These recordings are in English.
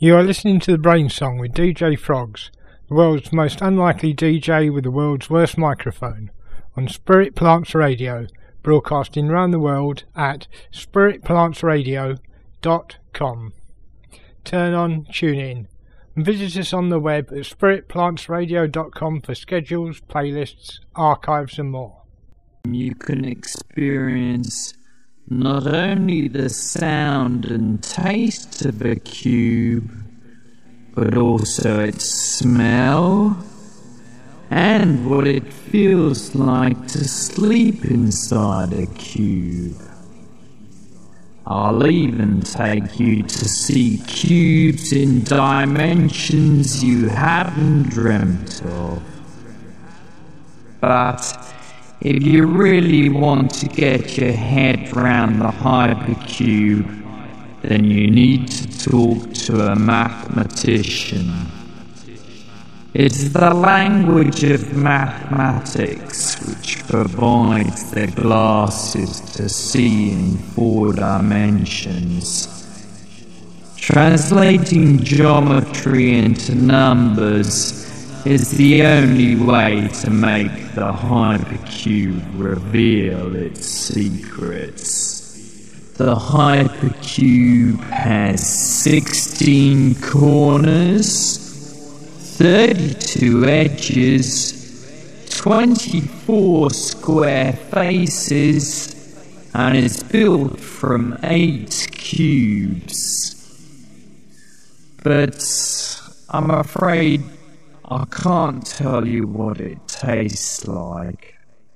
You are listening to The Brain Song with DJ Frogs, the world's most unlikely DJ with the world's worst microphone, on Spirit Plants Radio, broadcasting around the world at spiritplantsradio.com. Turn on, tune in, and visit us on the web at spiritplantsradio.com for schedules, playlists, archives and more. You can experience not only the sound and taste of a cube, but also its smell and what it feels like to sleep inside a cube. I'll even take you to see cubes in dimensions you haven't dreamt of. But if you really want to get your head round the hypercube, then you need to talk to a mathematician. It's the language of mathematics which provides the glasses to see in 4 dimensions. Translating geometry into numbers is the only way to make the hypercube reveal its secrets. The hypercube has 16 corners, 32 edges, 24 square faces, and is built from 8 cubes. But I'm afraid I can't tell you what it tastes like.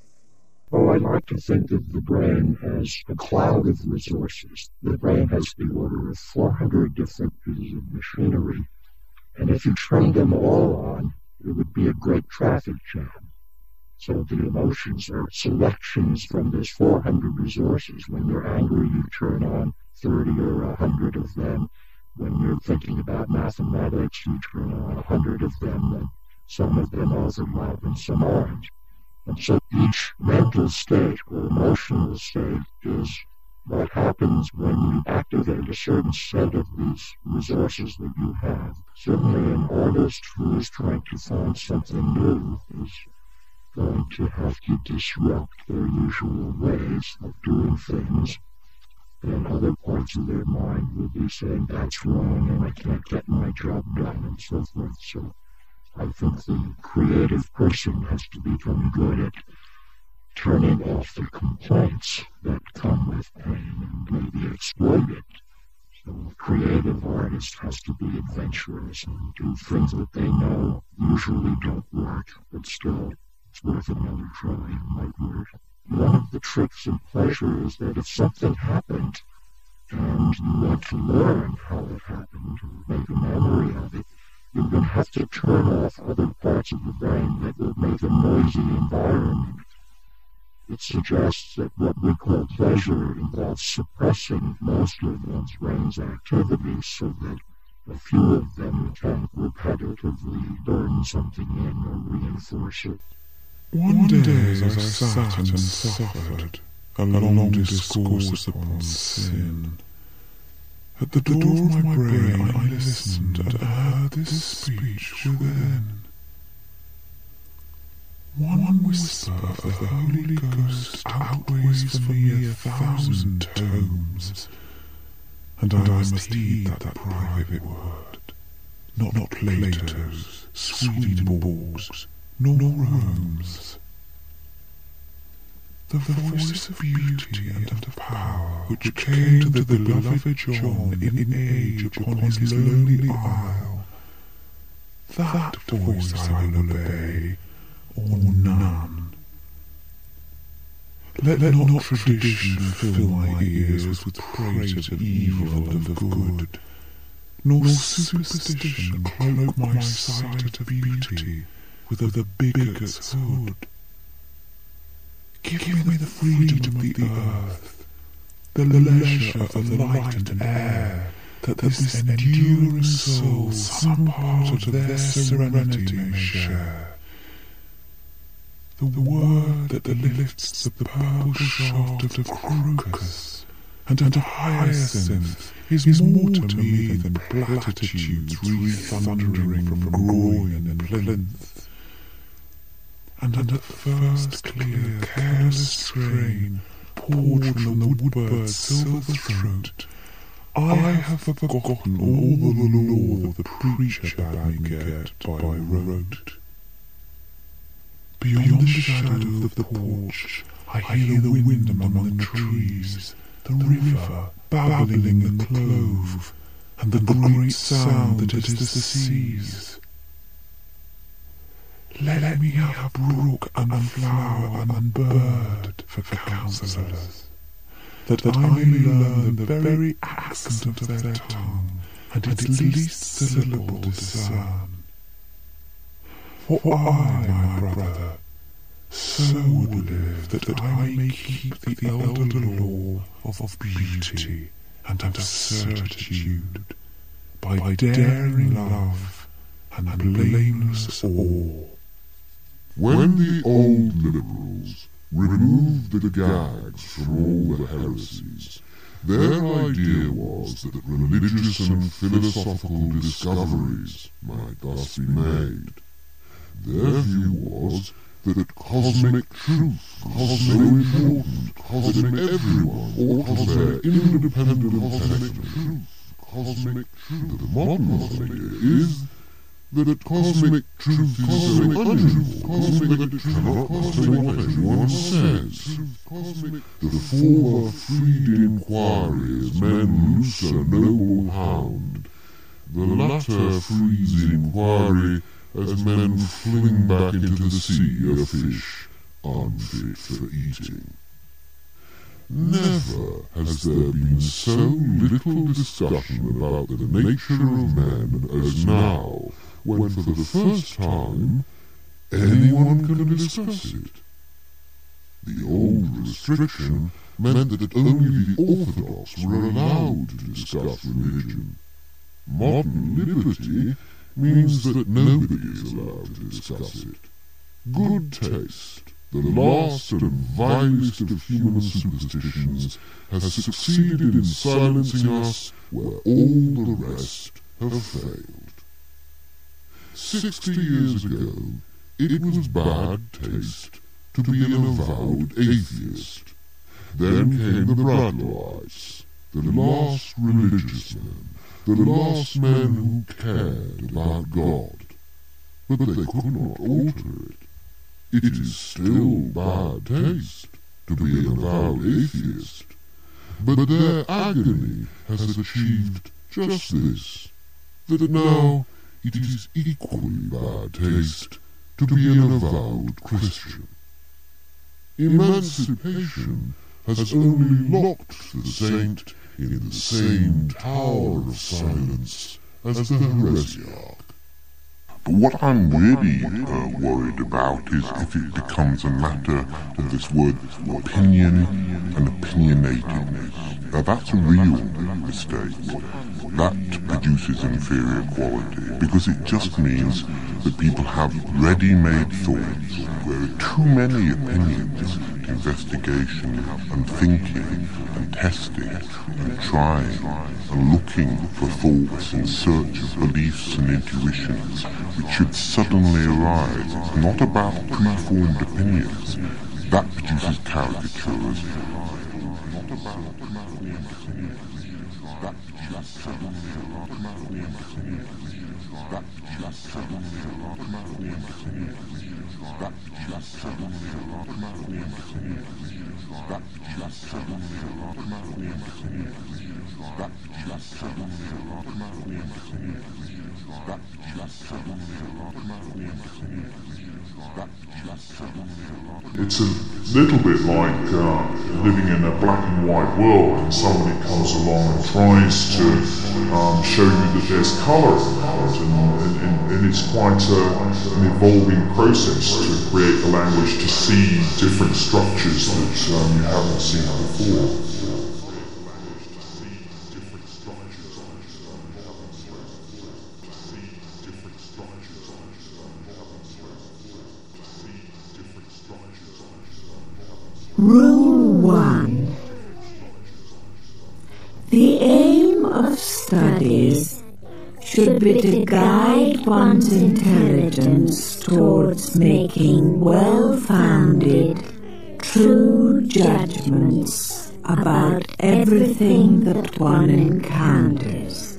Oh, I like to think of the brain as a cloud of resources. The brain has the order of 400 different pieces of machinery, and if you trained them all on, it would be a great traffic jam. So the emotions are selections from those 400 resources. When you're angry, you turn on 30 or 100 of them. When you're thinking about mathematics, you turn on 100 of them, and some of them overlap and some aren't. And so each mental state or emotional state is what happens when you activate a certain set of these resources that you have. Certainly an artist who is trying to find something new is going to have to disrupt their usual ways of doing things. And other parts of their mind will be saying, that's wrong and I can't get my job done and so forth. So I think the creative person has to become good at turning off the complaints that come with pain and maybe exploit it. So a creative artist has to be adventurous and do things that they know usually don't work, but still it's worth another try, it might work. One of the tricks in pleasure is that if something happened and you want to learn how it happened or make a memory of it, you're going to have to turn off other parts of the brain that will make a noisy environment. It suggests that what we call pleasure involves suppressing most of one's brain's activities so that a few of them can repetitively burn something in or reinforce it. One day as I sat and suffered a long discourse upon sin, at the door of my brain I listened and heard this speech within. One whisper of the Holy Ghost outweighs for me 1,000 tomes, and I must heed that private word, not Plato's, Swedenborg's, nor Rome's. The voice of beauty and of power which came to the beloved John in age upon his lonely isle, that voice I will obey, or none. Let not tradition fill my ears with praise of evil and of good, nor superstition cloak my sight of beauty with a bigot's hood. Give me the freedom of the earth, the leisure of the light and air, that this enduring soul some part of their serenity may share. The word that lifts the purple shaft of crocus and hyacinth is more to me than platitudes re-thundering from groin and plinth. And at first clear, careless strain poured from the woodbird's silver throat, I have forgotten all the lore the preacher bade me get by rote. Beyond the shadow of the porch, I hear the wind among the trees, the river babbling in the clove, and the great sound that is the seas. Let me have brook and flower and bird for counsellors, that I may learn the very accent of their tongue, and its least syllable discern. For I, my brother, so would live that I may keep the elder law of beauty and of certitude, by daring love and blameless awe. When the old liberals removed the gags from all the heresies, their idea was that religious and philosophical discoveries might thus be made. Their view was that cosmic truth was so important, that everyone ought to bear independent cosmic truth. The modern idea is that cosmic truth is so unusual that it cannot possibly what anyone says. The former freed inquiry as men loose a noble hound, the latter frees inquiry as men fling back into the sea a fish unfit for eating. Never has there been so little discussion about the nature of men as now, when for the first time anyone can discuss it. The old restriction meant that only the orthodox were allowed to discuss religion. Modern liberty means that nobody is allowed to discuss it. Good taste, the last and vilest of human superstitions, has succeeded in silencing us where all the rest have failed. 60 years ago, it was bad taste to be an avowed atheist. Then came the Bradlaughites, the last religious men, the last men who cared about God. But they could not alter it. It is still bad taste to be an avowed atheist. But their agony has achieved just this, that now it is equally bad taste to be an avowed Christian. Emancipation has only locked the saint in the same tower of silence as the heresiarch. But what I'm really worried about is if it becomes a matter of this word opinion and opinionatedness. Now that's a real mistake. That produces inferior quality, because it just means that people have ready-made thoughts where too many opinions, investigation and thinking and testing and trying and looking for thoughts in search of beliefs and intuitions which should suddenly arise. It's not about preformed opinions. That produces caricatures. Not about preformed opinions. That produces suddenly arise. That produces suddenly arise. That produces suddenly arise. That produces suddenly arise. That just suddenly It's a little bit like living in a black and white world, and somebody comes along and tries to show you that there's colour about it, and it's quite an evolving process to create the language to see different structures that you haven't seen before. Rule 1. studies should be to guide one's intelligence towards making well-founded, true judgments about everything that one encounters.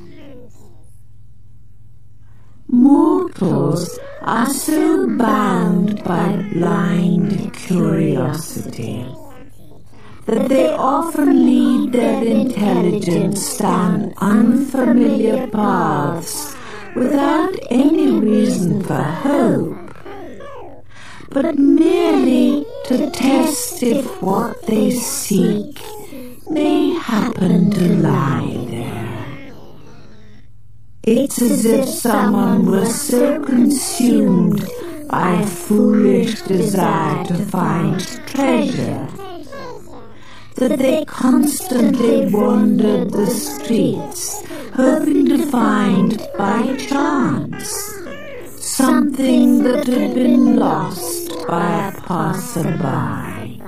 Mortals are so bound by blind curiosity that they often lead their intelligence down unfamiliar paths without any reason for hope, but merely to test if what they seek may happen to lie there. It's as if someone were so consumed by a foolish desire to find treasure that they constantly wandered the streets, hoping to find, by chance, something that had been lost by a passerby.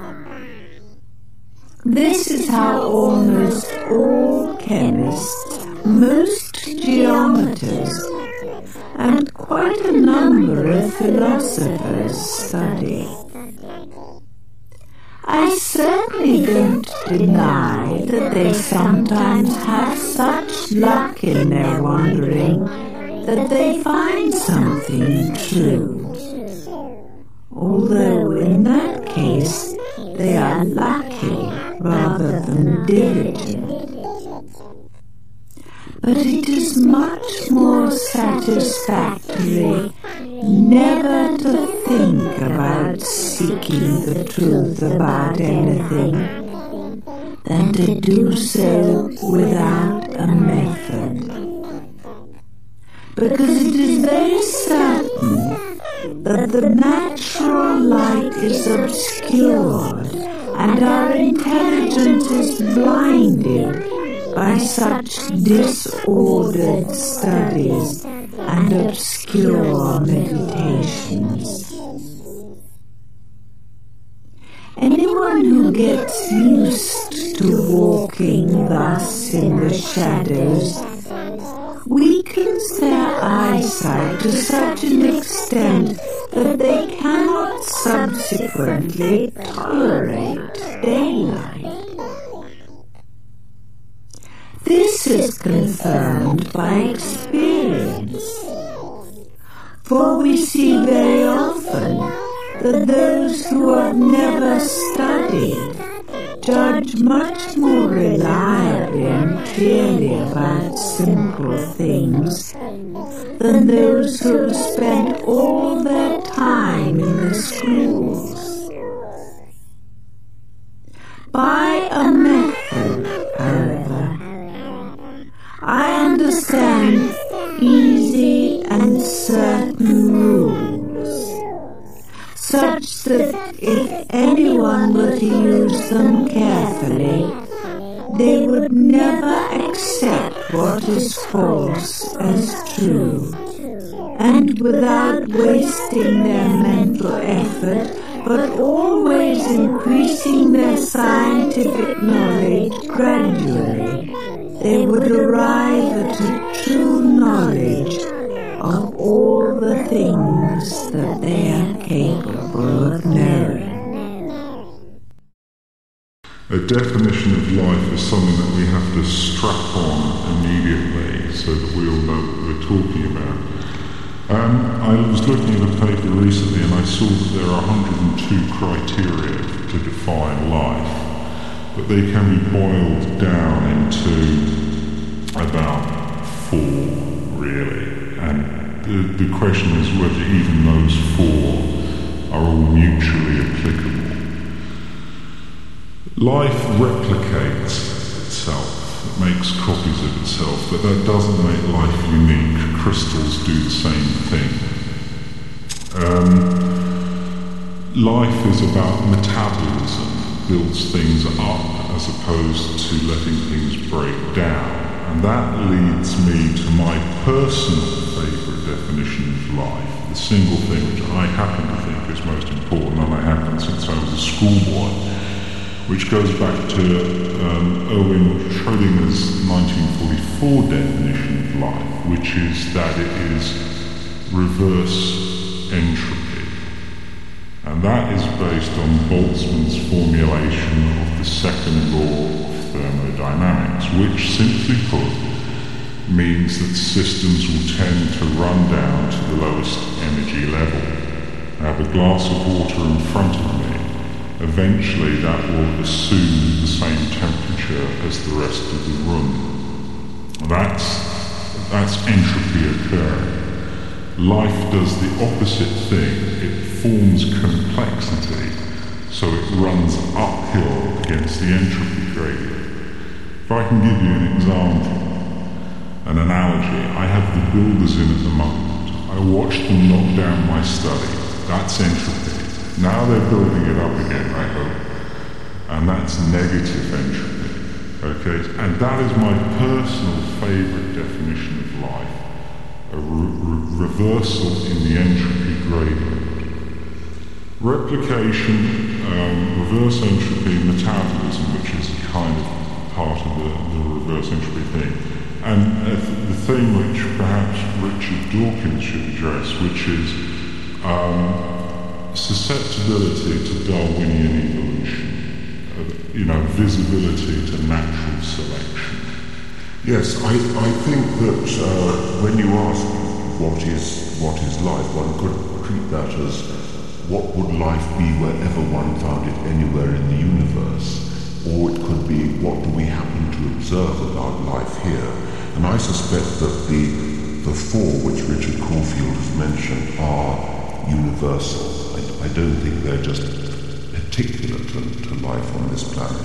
This is how almost all chemists, most geometers, and quite a number of philosophers study. I certainly don't deny that they sometimes have such luck in their wandering that they find something true, although in that case they are lucky rather than diligent. But it is much more satisfactory never to think about seeking the truth about anything than to do so without a method. Because it is very certain that the natural light is obscured and our intelligence is blinded by such disordered studies and obscure meditations. Anyone who gets used to walking thus in the shadows weakens their eyesight to such an extent that they cannot subsequently tolerate daylight. This is confirmed by experience, for we see very often that those who have never studied judge much more reliably and clearly about simple things than those who have spent all their time in the schools. By a method, however, I understand easy and certain rules, such that if anyone were to use them carefully, they would never accept what is false as true, and without wasting their mental effort, but always increasing their scientific knowledge gradually, they would arrive at a true knowledge of all the things that they are capable of knowing. A definition of life is something that we have to strap on immediately so that we all know what we're talking about. I was looking at a paper recently and I saw that there are 102 criteria to define life, but they can be boiled down into about 4, really. And the question is whether even those 4 are all mutually applicable. Life replicates itself. It makes copies of itself, but that doesn't make life unique. Crystals do the same thing. Life is about metabolism, builds things up as opposed to letting things break down. And that leads me to my personal favourite definition of life, the single thing which I happen to think is most important, and I happen since I was a schoolboy, which goes back to Erwin Schrödinger's 1944 definition of life, which is that it is reverse entropy. And that is based on Boltzmann's formulation of the second law of thermodynamics, which, simply put, means that systems will tend to run down to the lowest energy level. I have a glass of water in front of me. Eventually that will assume the same temperature as the rest of the room. That's entropy occurring. Life does the opposite thing. It forms complexity, so it runs uphill against the entropy gradient. If I can give you an example, an analogy, I have the builders in at the moment. I watched them knock down my study. That's entropy. Now they're building it up again, I hope. And that's negative entropy. Okay? And that is my personal favourite definition of life. A reversal in the entropy gradient. Replication, reverse entropy, metabolism, which is kind of part of the reverse entropy thing. And the thing which perhaps Richard Dawkins should address, which is susceptibility to Darwinian evolution, visibility to natural selection. Yes, I think that when you ask what is life, one could treat that as what would life be wherever one found it anywhere in the universe, or it could be what do we happen to observe about life here. And I suspect that the four which Richard Caulfield has mentioned are universal. I don't think they're just particular to life on this planet.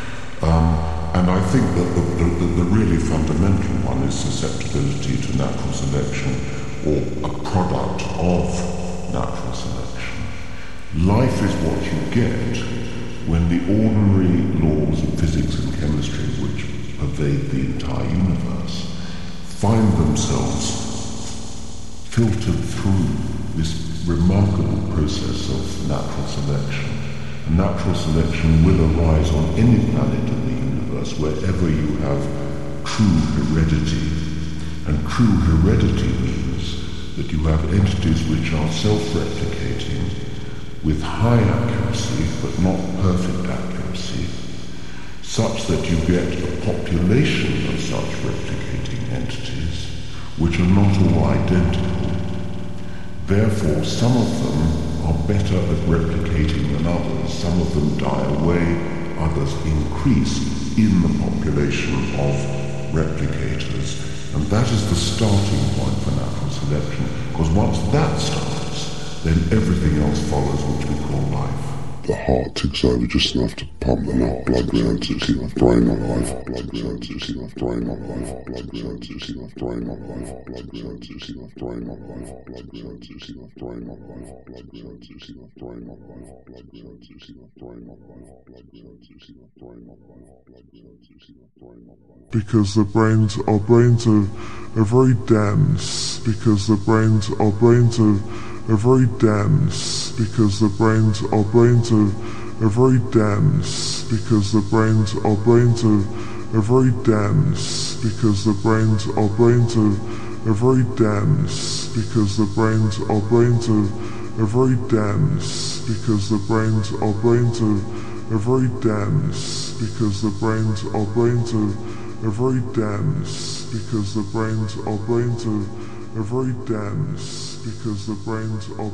And I think that the really fundamental one is susceptibility to natural selection, or a product of natural selection. Life is what you get when the ordinary laws of physics and chemistry, which pervade the entire universe, find themselves filtered through this remarkable process of natural selection. And natural selection will arise on any planet in the universe wherever you have true heredity. And true heredity means that you have entities which are self-replicating with high accuracy, but not perfect accuracy, such that you get a population of such replicating entities which are not all identical. Therefore, some of them are better at replicating than others. Some of them die away, others increase in the population of replicators. And that is the starting point for natural selection, because once that starts, then everything else follows, which we call life. The heart ticks over just enough to pump enough blood round to keep the brain alive. Blood round to keep the brain alive. Blood round to keep the brain alive. Blood round to keep the brain alive. Blood round to keep the brain alive. Blood round to keep the brain alive. Blood round to keep the brain alive. Blood round to keep the brain alive. Blood round to keep the brain alive. Because the brains are very dense. Because the brains are very dense, because the brains are very dense, because the brains are very dense, because the brains are very dense, because the brains are very dense, because the brains are very dense, because the brains are very dense, because the brains are very dense, because the brains are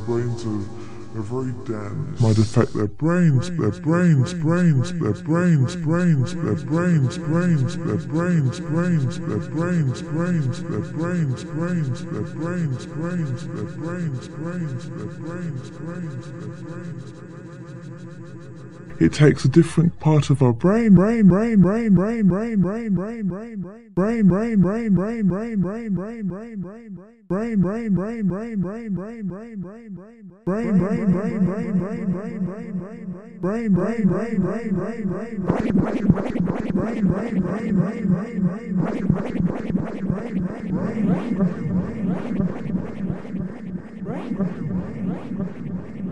very dense. Might affect their brains, their brains, their brains, their brains, their brains, their brains, their brains, their brains, their brains, their brains. It takes a different part of our brain,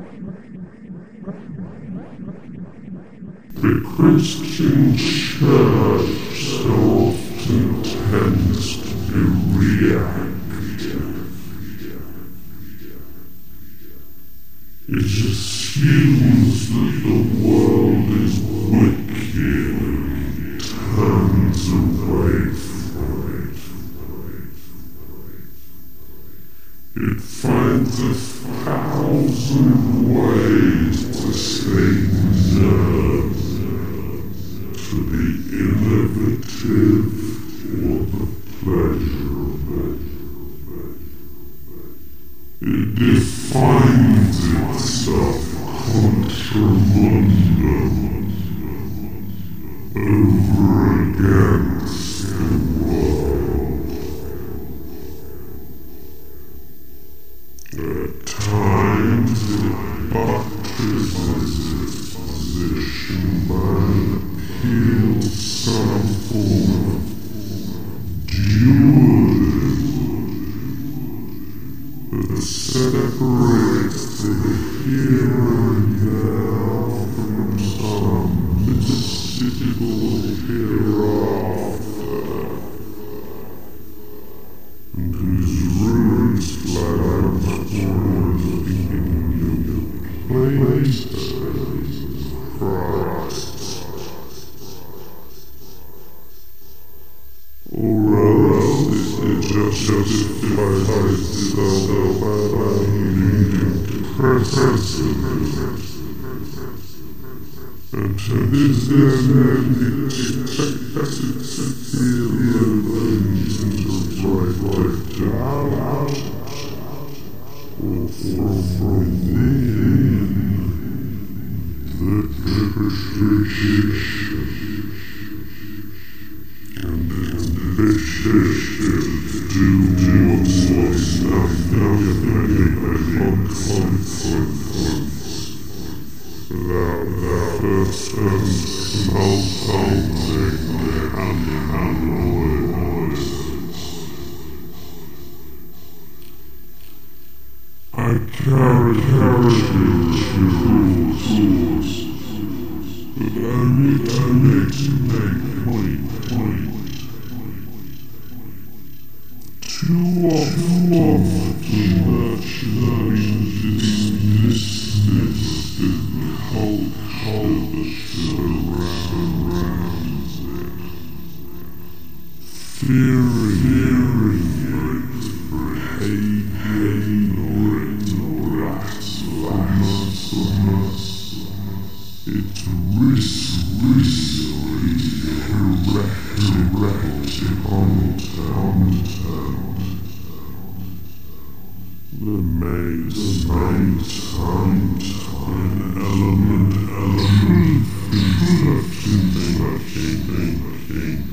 The Christian Church so often tends to be reactive. It assumes that the world is wicked and turns away from it. It finds 1,000 ways to say no to the innovative or the pleasurable. It defines itself contra mundum, over against the world. At times it buttresses its position by an appeal to some form of dualism that separates the here and now from some mystical hereafter, and whose roots lie much more in the places of Christ. Or else it justifies itself by needing precedent, and to this end it expects to feel things in the right direction, or from within the tradition. And ambitious to do what's nothing consequence without first consulting and I carry rules, but only to make point. Too often merchandise is dismissed in the culture that surrounds it. Fearing its behavior or its blasphemous, its risky heretical content. The maze an element thinking.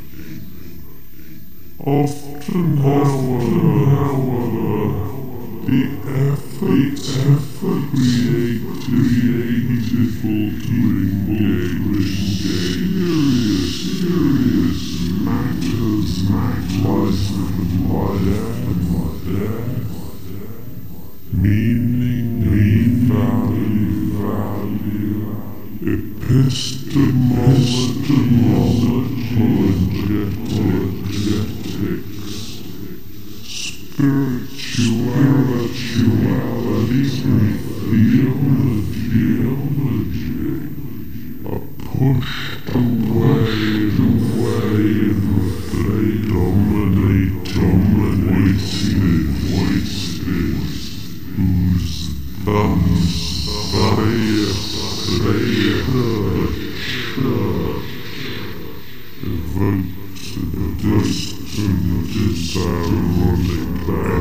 Often, however, the effort created to engage serious matters like life and death. Meaning, value, epistemology, apologetics, spirituality, theology, are pushed away and dominating voices. Whose thumbs saith the church, evokes a distant, disironic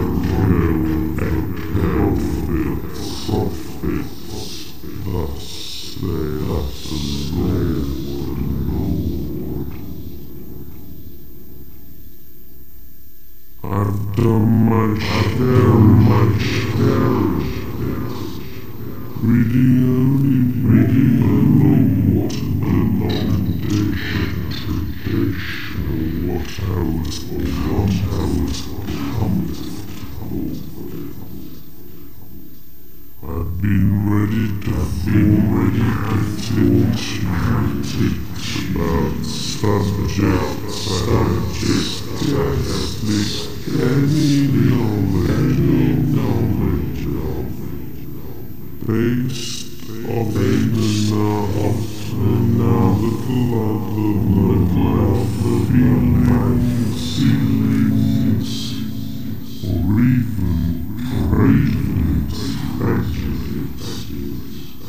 prophets, thus saith the Lord. I've done my share. Reading along what tradition, what I was comfortable with. I've been death already dictates about subjects any knowledge based on the feelings, or even prejudice.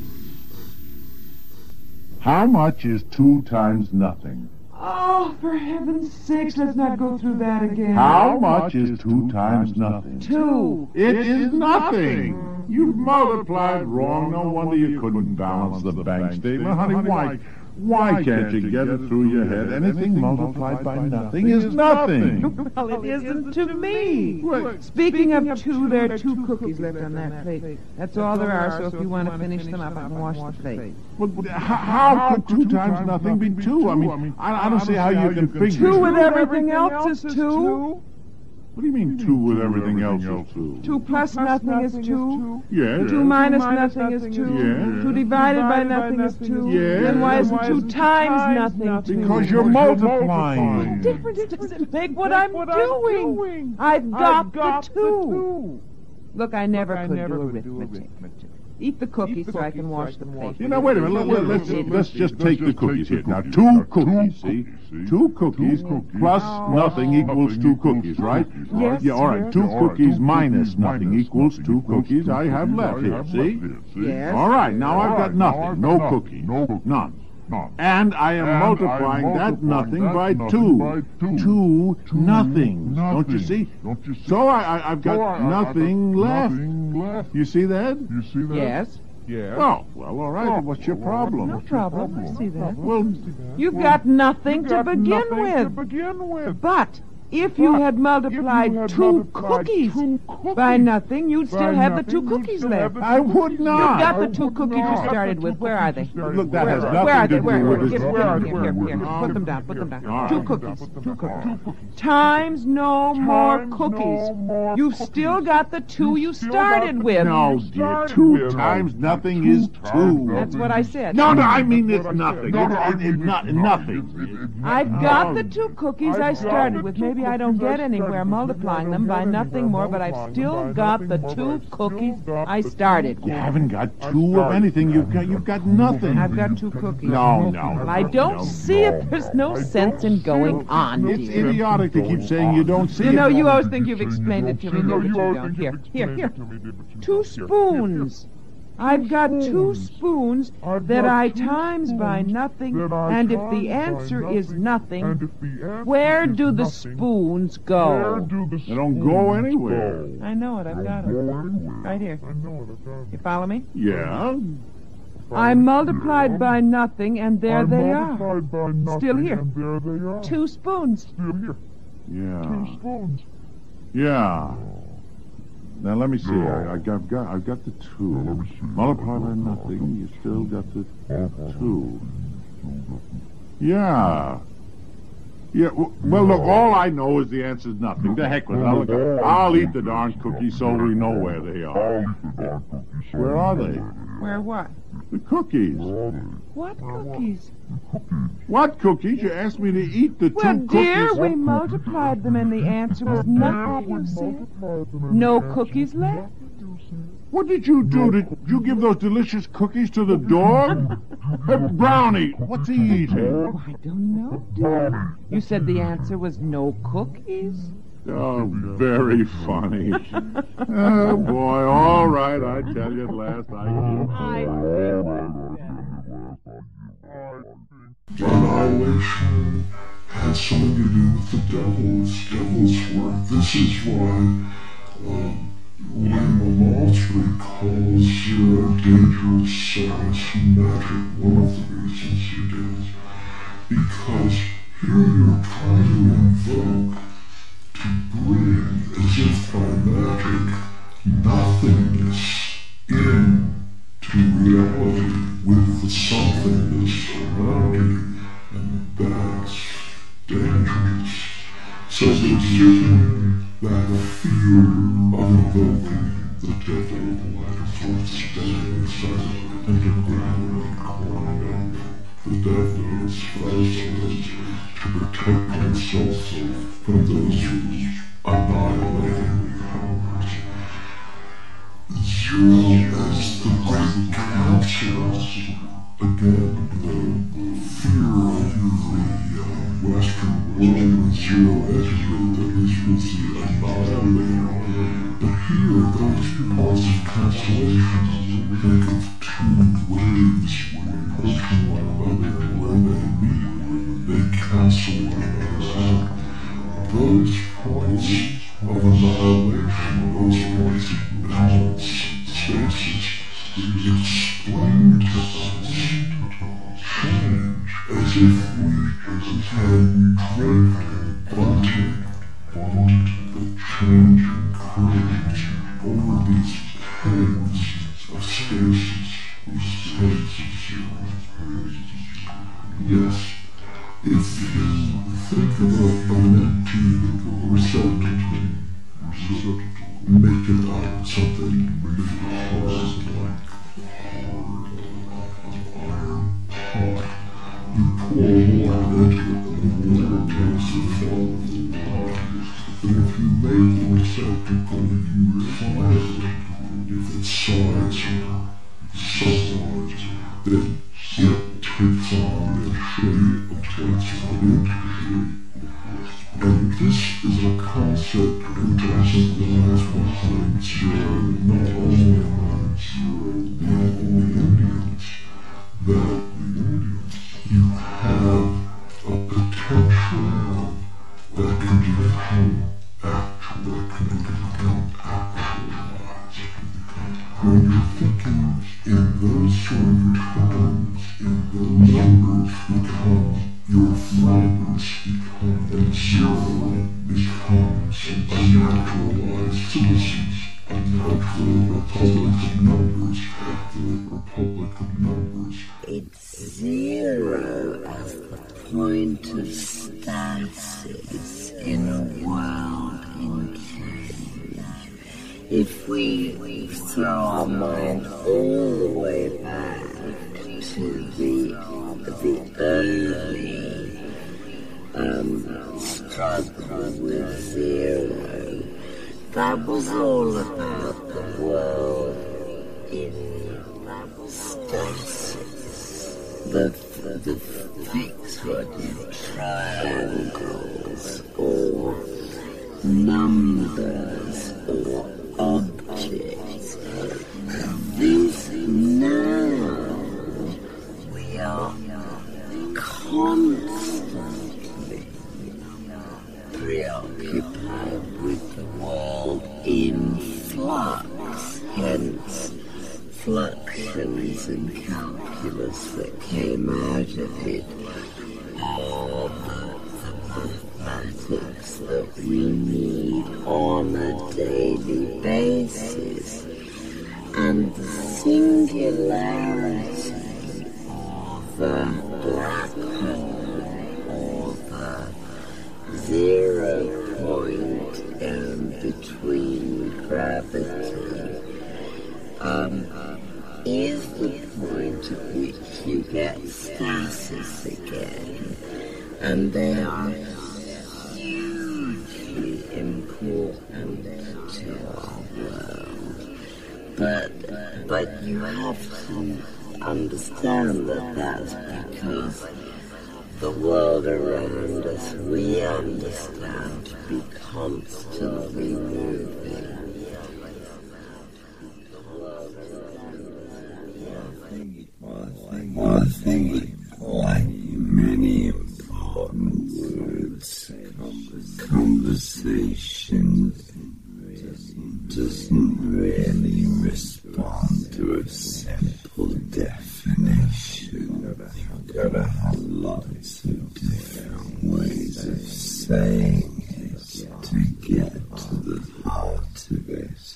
How much is 2 times nothing? Oh, for heaven's sakes, let's not go through that again. How much is 2 times nothing? 2. It is nothing. You've multiplied wrong. No wonder you couldn't balance the bank statement. Honey, why can't you get it through your head? Anything multiplied by nothing is nothing. Well, it isn't to me. Wait. Speaking of 2, there are 2 cookies left on that plate. That's all there are, so if you want to finish them up, I can wash the plate. But how could 2 times nothing be 2? I mean, I don't see how you can figure. 2 with everything else is 2. What do you mean 2 with everything else is 2? 2 plus nothing is 2. Yes. 2 minus nothing is 2. Yes. 2 divided by nothing is 2. Yes. Then why isn't 2 times nothing 2? Because you're multiplying. What difference does it make what I'm doing? I've got the 2. Look, I never could do arithmetic. Eat the cookies so I can wash the plate. You know, wait a minute. Let's just take the cookies here. Now, 2 cookies, see? 2 cookies plus nothing equals 2 cookies, right? Yes. Yeah, all right. 2 cookies minus nothing equals 2 cookies I have left here, see? Yes. All right, now I've got nothing. No cookies. None. And I am multiplying that nothing by 2. 2 nothings. Don't you see? So I've got nothing left. You see that? Yes. Oh, well, all right. What's your problem? No problem. I see that. Well, You've got nothing to begin with. But if you had multiplied 2 cookies by nothing, you'd still have the 2 cookies left. I would not. You've got the 2 cookies you started with. Where are they? Look, that has Where are they? nothing to do with it. Here. Put them down. 2 cookies. 2 cookies. Times no more cookies. You've still got the 2 you started with. No, dear. 2 times nothing is 2. That's what I said. No, I mean it's nothing. It's not nothing. I've got the 2 cookies I started with. Maybe I don't get anywhere multiplying them by nothing more, but I've still got the 2 cookies I started You with. haven't got 2 of anything. You've got nothing. I've got 2 cookies. No. Well, I don't see it. There's no sense in going on, It's dear. idiotic to keep saying you don't see You it. know, you always think you've explained it to me, but you don't. Here. 2 spoons. I've got 2 spoons that I times by nothing, and if the answer is nothing, where do the spoons go? They don't go anywhere. I know it, I've got them. Right here. You follow me? Yeah. I multiplied by nothing, and there they are. Still here. 2 spoons. Yeah. Now let me see. I've got the 2. Multiply by nothing. You still got the 2. Yeah. Well, look. All I know is the answer is nothing. The heck with it. I'll eat the darn cookies so we know where they are. Where are they? Where what? The cookies. What cookies? What cookies? You asked me to eat the 2 Well, cookies. dear, we multiplied them, and the answer was nothing, you said. No cookies left. What did you do? Did you give those delicious cookies to the dog? Brownie, what's he eating? Oh, I don't know, dear. You said the answer was no cookies? Oh, very funny. Oh, boy, all right, I tell you at last I Annihilation had something to do with the devil's work. This is why William Moultrie calls dangerous science magic. One of the reasons he did, because here you're trying to invoke, to bring, as if by magic, nothingness into reality with the somethingness around you, and that's dangerous. Says it's giving that fear of invoking the devil out of upstairs underground corridor. The devil is fascinated to protect himself from those who annihilate him. Zero is the great council. Again, the fear of the Western world when Zero entered that this was the annihilator. But here, those impulsive cancellations think of two ways when approaching one another where they meet, they cancel one another out. Those points of annihilation, those points of balance, spaces, is explained to us, change, as if had we draped the changing curves over these pegs of stasis, these pegs of zero. Yes, if you think of an empty receptacle, make it out something really hard like iron pot. You pour water into it and the water takes the form of the pot. But if you make a receptacle and you refine it, if its size or subsides, then it takes on the shape of what's put into it. And this is a concept that doesn't lies behind zero, not only behind zero, but all Indians, that you have a potential that can become actual, that can become actualized. When you're thinking in those sort of terms, in the numbers become your numbers become, and zero becomes unnaturalized citizens, a natural republic of numbers, the republic of numbers. It's zero as the point of stasis in a world in change. If we throw our mind all the way back to the early struggle with zero, that was all about the world in stasis. The fixed triangles or numbers or objects. This now we are constantly preoccupied with the world in flux, hence fluxions in calculus that came out of it, all the mathematics that we need on a daily basis, and the singularity of the black hole or the 0 point between gravity is the point at which you get stasis again, and they are hugely important to our world. But you have to understand that that's because the world around us we understand to be constantly moving. I think, like many important words, conversation doesn't really respond to a simple definition. You've got to have lots of different ways of saying it to get to the heart of it.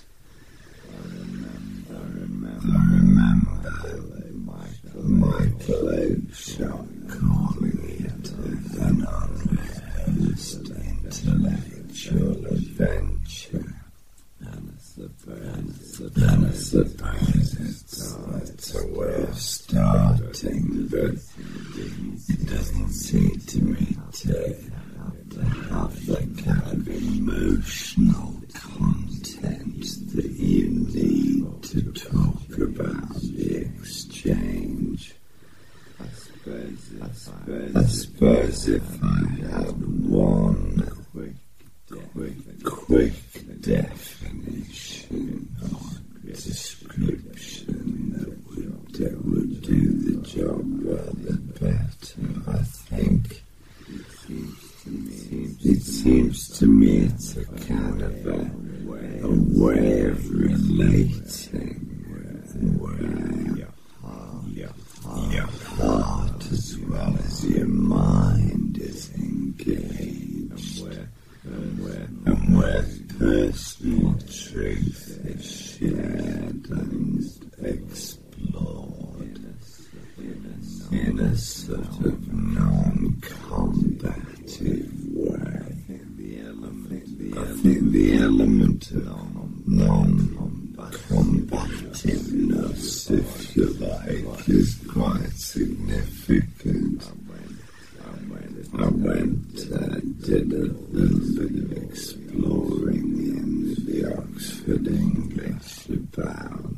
I remember Michael Oakeshott calling it an unrehearsed intellectual adventure. then I suppose it's a way of starting, but it doesn't seem to me to have the kind of emotional content that you need to talk about the exchange. I suppose if I had one quick definition or description that would do the job rather better, I think it seems to me it's a kind of a way of relating where your heart as well as your mind is engaged, and where personal truth is shared and explored in a sort of non-combative way. I think the element of non-combativeness, if you like, is quite significant. I did a little bit of exploring in the Oxford English about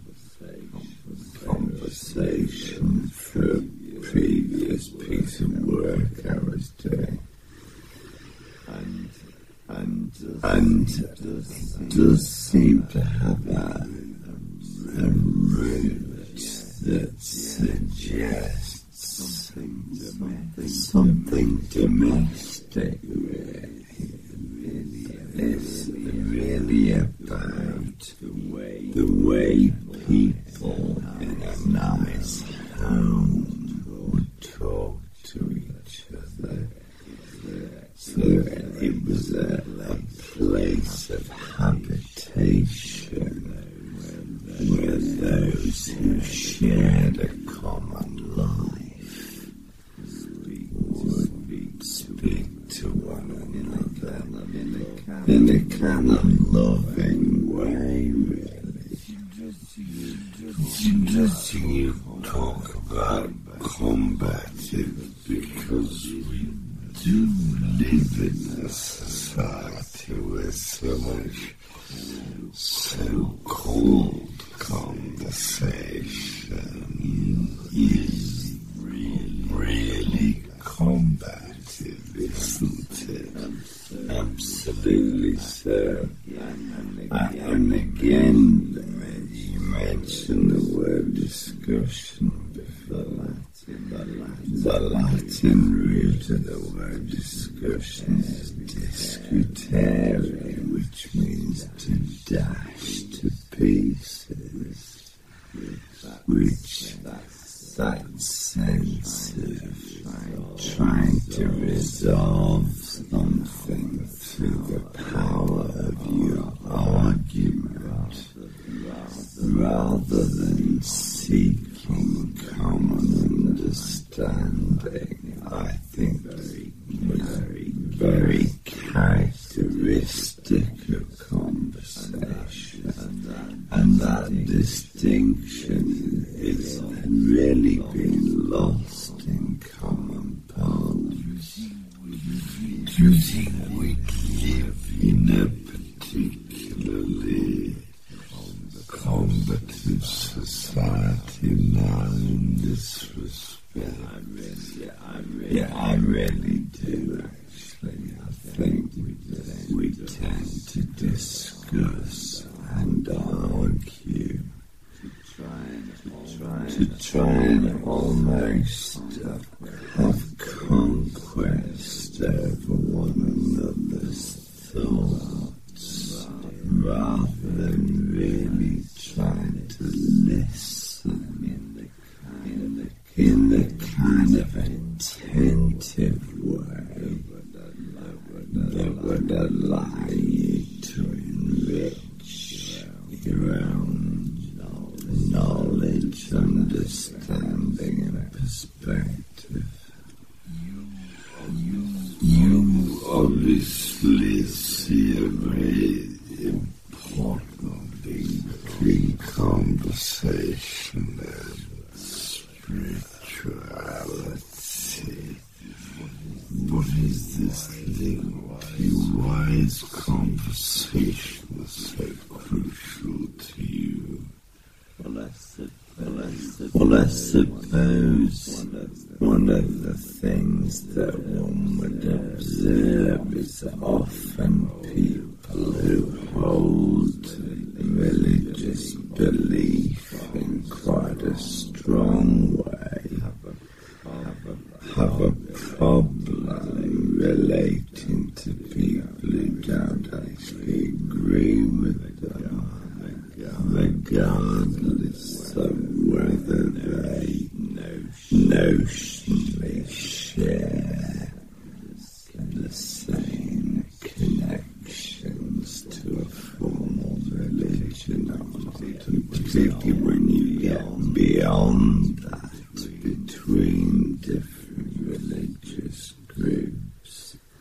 conversation for a previous piece of work I was doing. And does seem to have a root that suggests something domestic, really. It's really about the way people in a nice home would talk to each other. So it was a place of habitation where those who shared a common life would speak to one another in a kind of loving way, really. Just you talk about combative because we do live in a society with so much so-called conversation is really combative, isn't it? Absolutely so. And again, you mentioned the word discussion before. The Latin root of the word discussion is discutere, which means to dash to pieces, which that sense of trying to resolve something through the power of your argument, rather than seeking common understanding, I think was very characteristic of conversation. And that distinction is really been lost in common parlance. Do you think we live in a particularly combative society now in this respect? Yeah, I really do, actually. I think we tend to discuss and argue to try and almost have conquest over one another's thoughts, rather than really trying to listen in the kind of attentive way that would allow you to enrich your own knowledge, understanding, and perspective. You obviously see a very important big conversation and spirituality. What is this lengthy, wise conversation so crucial to you? Well, I suppose one of the things that one would observe is that often people who hold religious belief in quite a strong way have a problem relating to people who don't actually agree with them, regardless of whether they notionally share the same connections to a formal religion, and particularly when you get beyond that between different religious groups.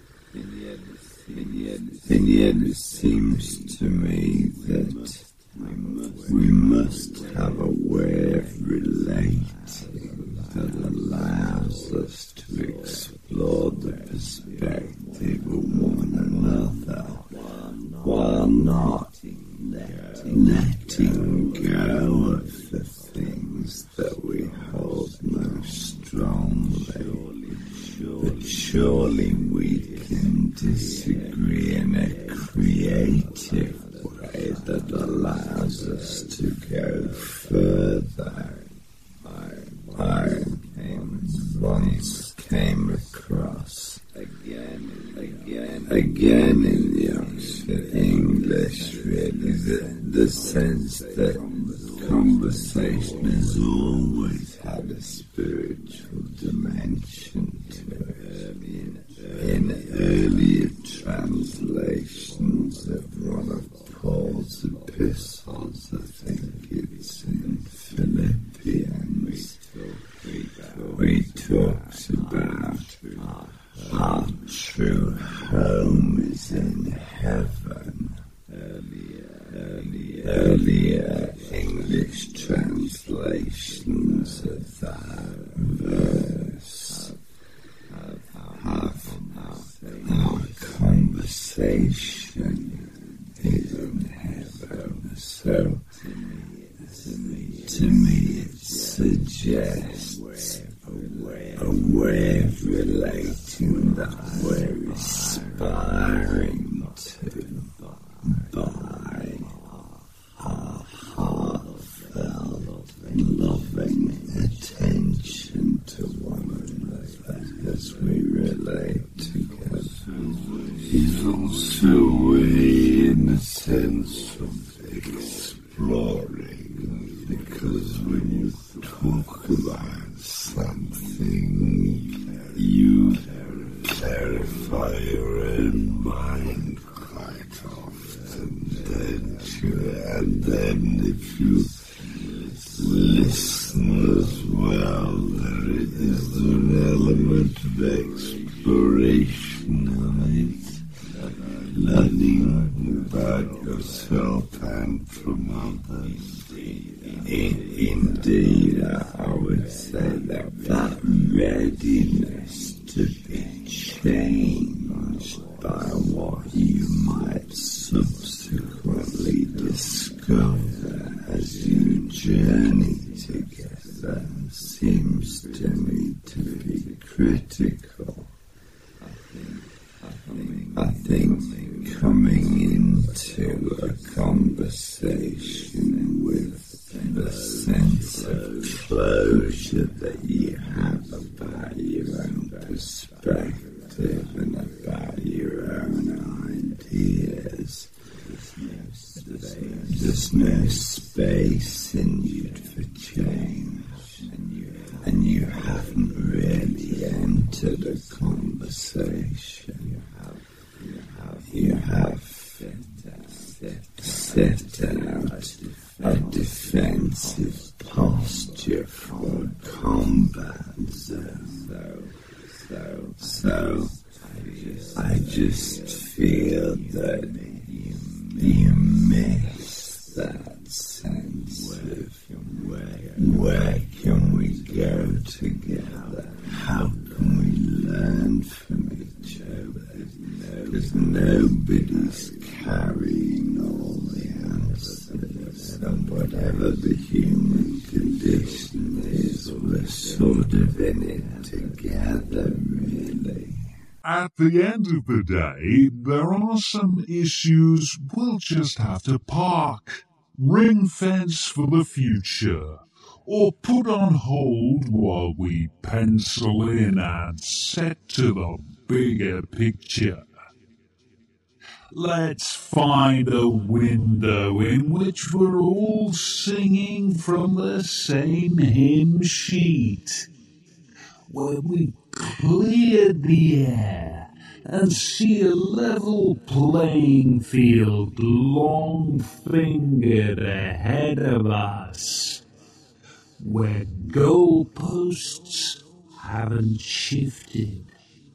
And yet it seems to me that we must have a way of relating that allows us to explore the perspective of one another while not letting go of the things that we hold most strongly. But surely we can disagree in a creative way that allows us to go further. I once came across again in the Oxford English, really, the sense that conversation has always had a spiritual dimension to it. In earlier translations of one of Paul's epistles, I think it's in Philippians, where he talks about our true home is in heaven. Earlier English translations of that verse have our conversation is in heaven. So to me it suggests a way of relating that we're aspiring to by our heartfelt, loving attention to one another as we relate together. Is also a way, in a sense, of exploring, because when you talk about something, you clarify your own mind quite often, don't you? And then if you listen as well, there is an element of exploration in it, learning about yourself and from others. Indeed, I would say that readiness to be changed by what you might subsequently discover as you journey together seems to me to be critical. I think coming into a conversation with the sense of closure that you have about your own perspective and about your own ideas, there's no space in you for change, and you haven't really entered a conversation. You have set out a defensive posture for combat. So I just feel that you miss that sense of And whatever the human condition is, we're sort of in it together, really. At the end of the day, there are some issues we'll just have to park, ring-fence for the future, or put on hold while we pencil in and set to the bigger picture. Let's find a window in which we're all singing from the same hymn sheet, where we cleared the air and see a level playing field long-fingered ahead of us, where goalposts haven't shifted.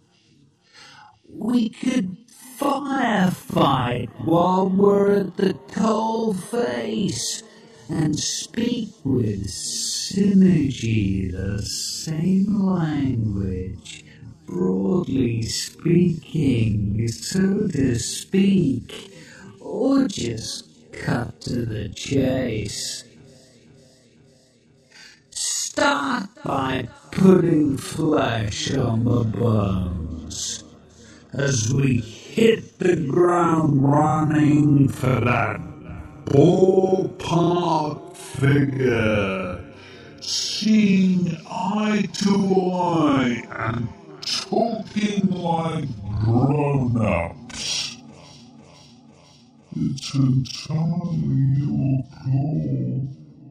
We could firefight while we're at the coalface and speak with synergy the same language, broadly speaking, so to speak, or just cut to the chase. Start by putting flesh on the bones as we hit the ground running for that ballpark figure, seeing eye to eye and talking like grown-ups. It's entirely your call.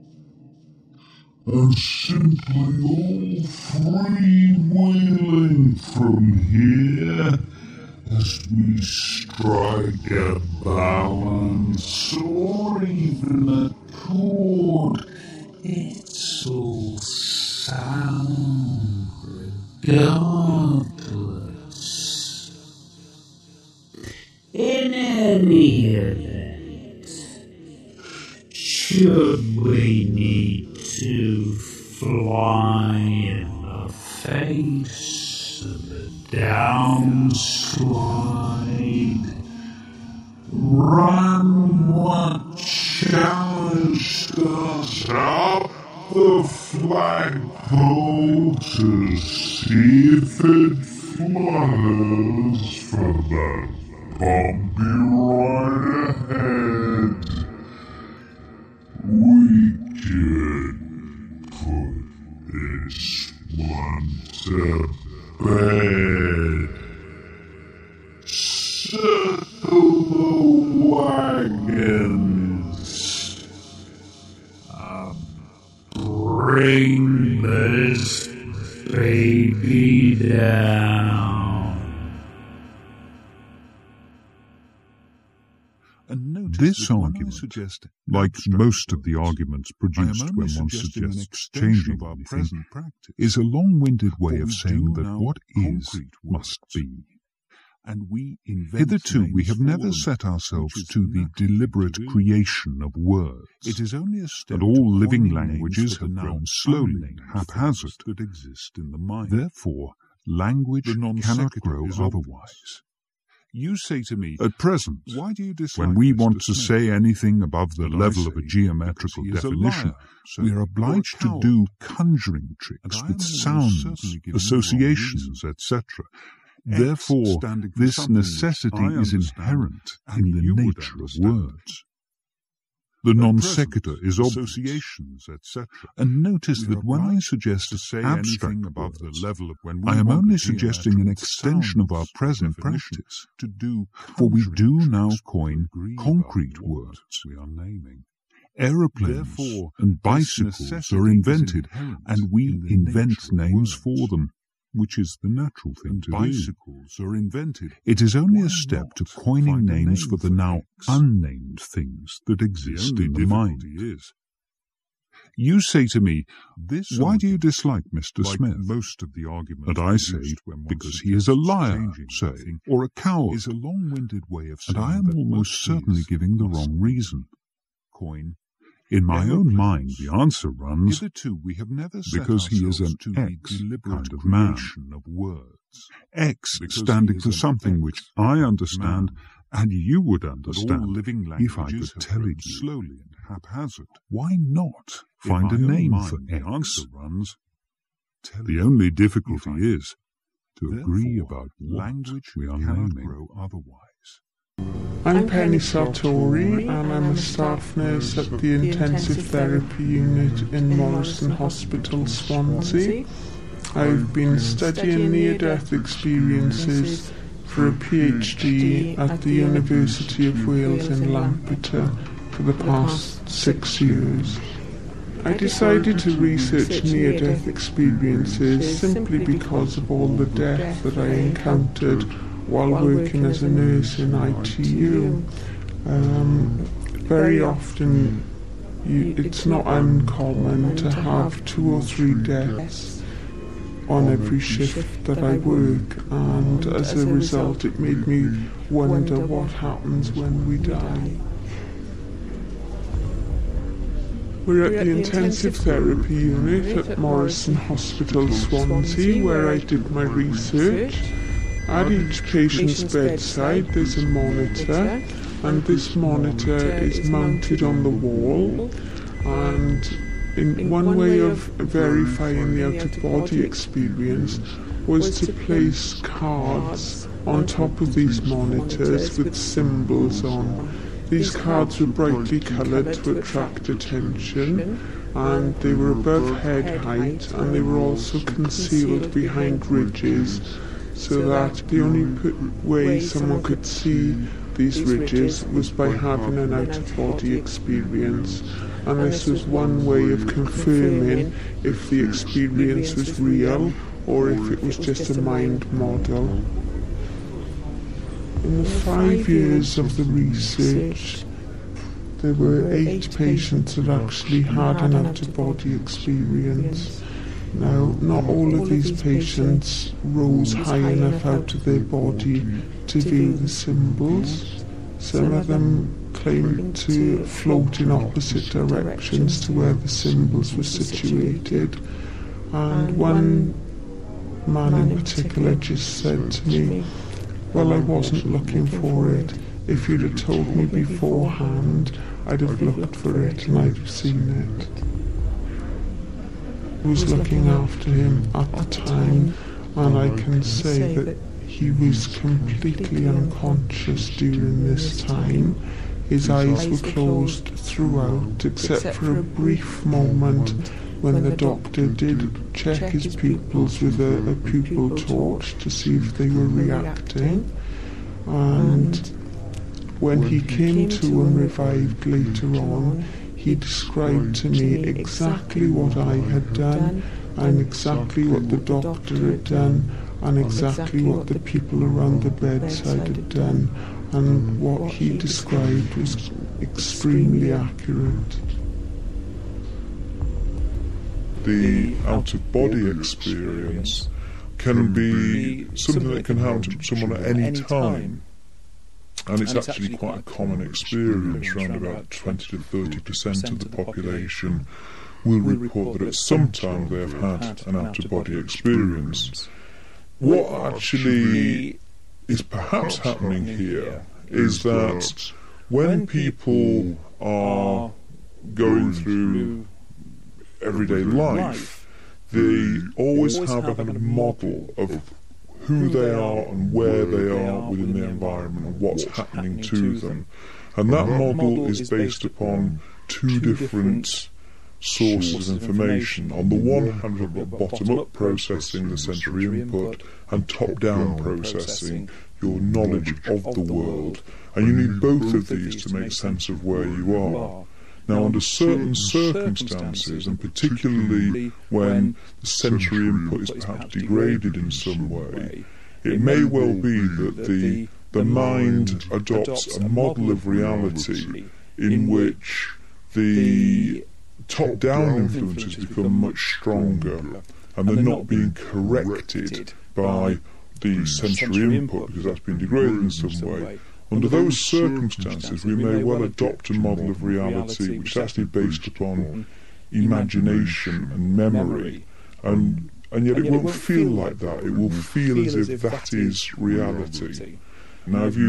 And simply all freewheeling from here as we strike a balance or even a chord. It's all sound regardless. In any event, should we need to fly in the face of a downslide, run what challenged us up the flagpole to see if it flutters for the bumpy ride ahead, we could put this one to bed. Circle the wagons. Bring this baby down. This argument, like most of the arguments produced when one suggests changing anything, is a long-winded way of saying that what is must be. Hitherto we have never set ourselves to the deliberate creation of words, and all living languages have grown slowly and haphazard. Therefore, language cannot grow otherwise. You say to me, at present, why do you when we want to say anything above the level of a geometrical definition, we are obliged to do conjuring tricks with sounds, associations, etc. Therefore, this necessity is inherent in the nature of words. The non sequitur is obvious, and notice that when I suggest abstract words, I am only suggesting an extension of our present practice, for we do now coin concrete words. Aeroplanes and bicycles are invented, and we invent names for them, which is the natural thing to do. It is only a step to coining names for the now unnamed things that exist in the mind. You say to me, why do you dislike Mr. Smith? And I say, because he is a liar, say, or a coward. And I am almost certainly giving the wrong reason. In my own mind, the answer runs, because he is an X kind of man. X standing for something which I understand and you would understand if I could tell it you. haphazard. Why not find a name for X? The only difficulty is to agree about language we are naming. I'm Penny Sartori, and I'm a staff nurse at the Intensive Therapy Unit in Morrison Hospital, Swansea. I've been studying near-death experiences for a PhD at the University of Wales in Lampeter for the past 6 years. I decided to research near-death experiences simply because of all the death that I encountered while working as a nurse in ITU. Very often it's not uncommon to have 2 or 3 deaths on every shift that I work, and as a result it made me wonder what happens when we die. We're at the Intensive Therapy Unit at Morrison Hospital, Swansea, where I did my research. At each patient's bedside there's a monitor, and this monitor is mounted on the wall, and in one way of verifying the out-of-body experience was to place cards on top of these monitors with symbols on. These cards were brightly coloured to attract attention, and they were above head height, and they were also concealed behind ridges, so that the only way someone could see these ridges was by having an out-of-body experience, and this was one way of confirming if the experience was real or if it was just a mind model. In the 5 years of the research, there were 8 patients that actually had an out-of-body experience. Now, not all of these patients rose high enough out of their body to view the symbols. Some of them claimed to float in opposite directions to where the symbols were situated. And one man in particular just said to me, "Well, I wasn't looking for it. If you'd have told me beforehand, I'd have looked for it and I'd have seen it." I was looking after him at the time, and I can say that he was completely unconscious during this time. His eyes were closed throughout, except for a brief moment when the doctor did check his pupils with a pupil torch to see if they were reacting. And when he came to and revived later on, he described to me exactly what I had done, and exactly what the doctor had done, and exactly what the people around the bedside had done, and what he described was extremely accurate. The out-of-body experience can be something that can happen to someone at any time. And it's actually quite a common experience. Around about 20 to 30% of the population will report that at some time they have had an out-of-body experience. What actually is perhaps happening here is that when people are going through everyday life, they always have a kind of model of who they are and where they are within the environment and what's happening to them. And that model is based upon 2 different sources of information. On the one hand, we've got bottom-up processing, the sensory input, and top-down processing, your knowledge of the world. And you need both of these to make sense of where you are. Now, under certain circumstances, and particularly when the sensory input is perhaps degraded in some way, it may well be that the mind adopts a model of reality in which the top-down influences become much stronger, and they're not being corrected by the sensory input because that's been degraded in some way. Under those circumstances, we may well adopt a model of reality which is actually based upon imagination and memory, and yet it won't feel like that. It will feel as if that is reality. Now, if you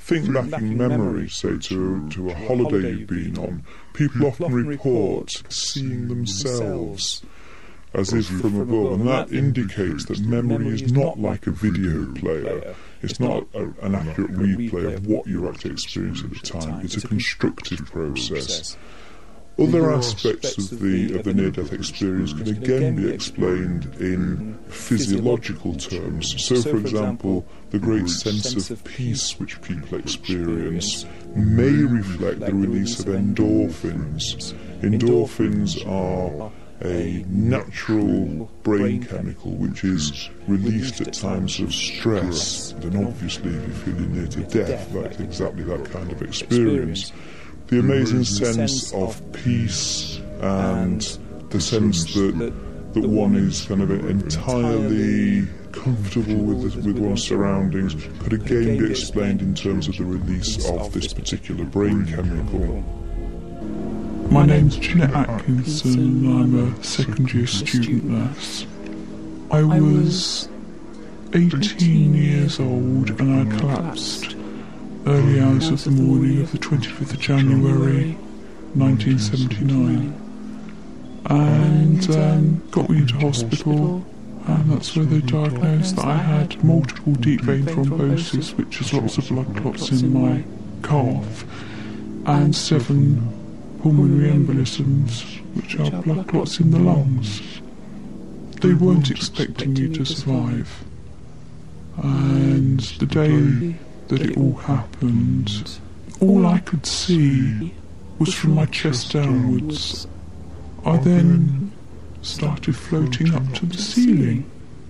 think back in memory, say, to a holiday you've been on, people often report seeing themselves as if from above, and that indicates that memory is not like a video player. It's not an accurate replay of what you actually experienced at the time. It's a constructive process. Other aspects of the near-death experience can again be explained in physiological terms. So, for example, the great sense of peace which people experience may reflect the release of endorphins. Endorphins are a natural brain chemical which is released at times of stress. And obviously, if you're feeling near to death, that's exactly that kind of experience. The amazing sense of peace and the sense that one is kind of entirely comfortable with one's surroundings could again be explained in terms of the release of this particular brain chemical. My name's Jeanette Atkinson, I'm a second year student nurse. I was 18 years old and I collapsed early hours of the morning of the 25th of January 1979 and got me into hospital, and that's where they diagnosed that I had multiple deep vein thrombosis, which is lots of blood clots in my calf, and 7 pulmonary embolisms, which are blood clots in the lungs. They weren't expecting me to survive, and the day that it all happened, all I could see was from my chest downwards. I then started floating up to the ceiling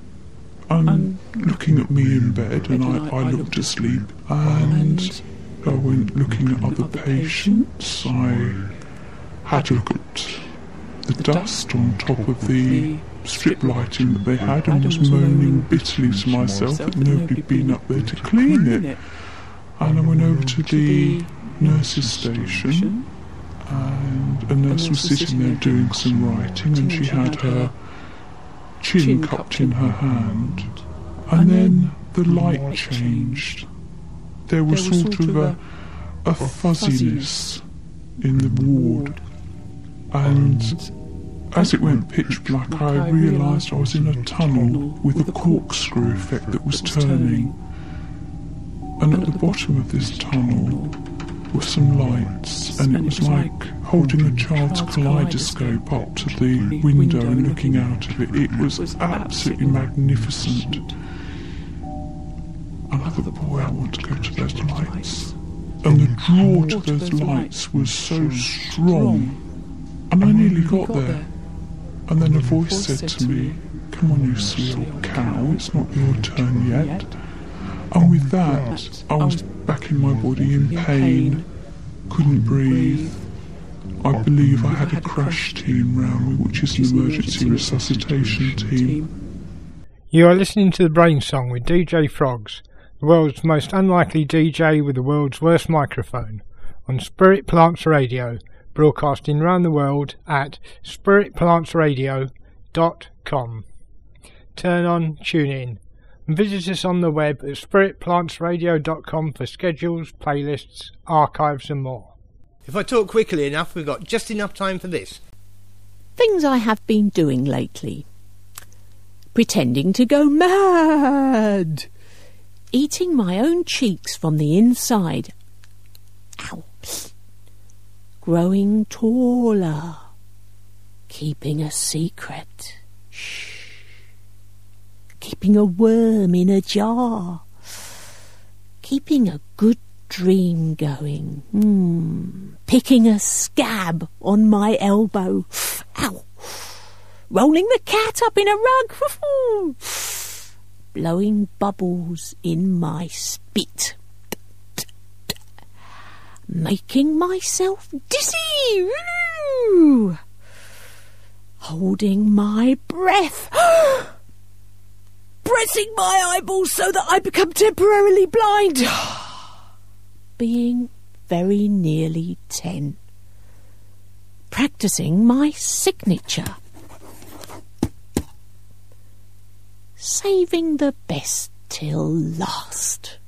and looking at me in bed, and I looked asleep, and I went looking at other patients. I had a look at the dust on top of the strip lighting that they had, and was moaning bitterly to myself that nobody had been up there to clean it. And I went over to the nurse's station, and a nurse was sitting there doing some writing, and she had her chin cupped in her hand. And then the light changed. There was sort of a fuzziness in the ward, and as it went pitch black, I realised I was in a tunnel with a corkscrew effect that was turning. And at the bottom of this tunnel were some lights, and it was like holding a child's kaleidoscope up to the window and looking out of it. It was absolutely magnificent. And I thought, boy, I want to go to those lights. And the draw to those lights was so strong, and I nearly got there. And then a voice said to me, "Come on, you silly old cow, it's not your turn yet." And with that, I was back in my body in pain, couldn't breathe. I believe I had a crash team round me, which is an emergency resuscitation team. You are listening to The Brain Song with DJ Frogs, the world's most unlikely DJ with the world's worst microphone, on Spirit Plants Radio, broadcasting around the world at spiritplantsradio.com. Turn on, tune in, and visit us on the web at spiritplantsradio.com for schedules, playlists, archives and more. If I talk quickly enough, we've got just enough time for this. Things I have been doing lately. Pretending to go mad. Eating my own cheeks from the inside. Ow. Growing taller. Keeping a secret. Shh. Keeping a worm in a jar. Keeping a good dream going. Picking a scab on my elbow. Ow. Rolling the cat up in a rug. Blowing bubbles in my spit. Making myself dizzy. Holding my breath. Pressing my eyeballs so that I become temporarily blind. Being very nearly 10. Practicing my signature. Saving the best till last.